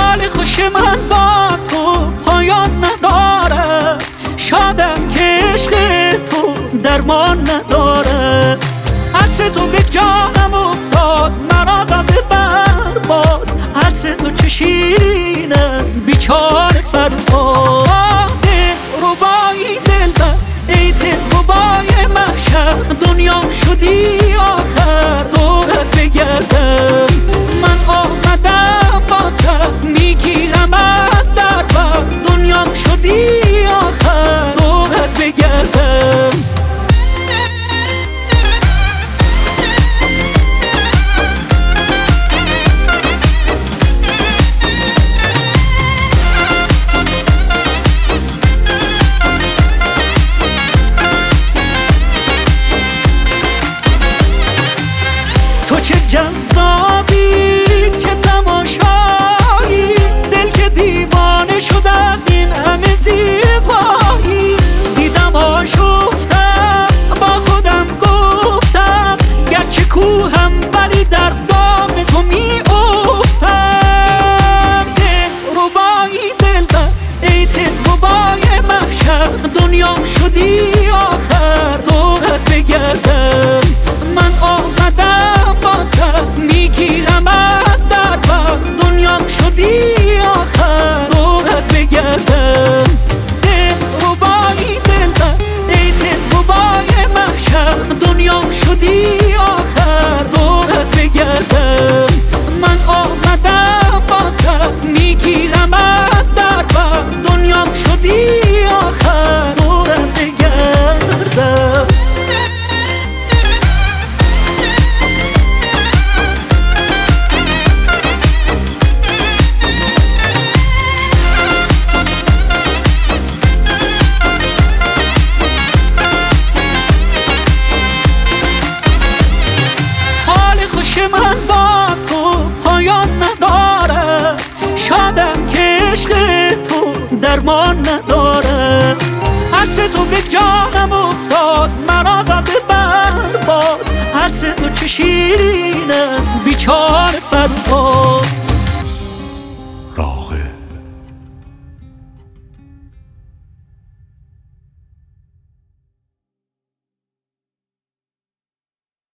حال خوش من با تو پایان نداره، شادم که عشق تو درمان نداره. عطر تو به جانم افتاد، مرا داده برباد. عطر تو چه شیرین است بیچاره فرهاد. دلربای دلبر ای دلربای محشر، دنیام شدی آخر دورت بگردم. من آمدم بازم میگیرمت در بر، دنیام شدی آخر دورت بگردم. تو چه جذابی، چه تماشایی، دل که دیوانه شد از این همه زیبایی. دیدم آشفتم با خودم گفتم، گرچه کوهم ولی در دام تو می افتم. دلربایی دلبر ای دلربای محشر، دنیام شدی آخر دورت بگردم. من آمدم بازم میگیرمت در بر، دنیام شدی آخر دورت بگردم. دلربایی دلبر ای دلربای محشر، دنیام شدی آخر دورت بگردم. من آمدم بازم میگیرمت در بر، دنیام شدی آخر دورت بگردم. من با تو پایان نداره، شادم که عشق تو درمان نداره. عطر تو به جانم افتاد، مرا داده برباد. عطر تو چه شیرین است بیچاره فرهاد.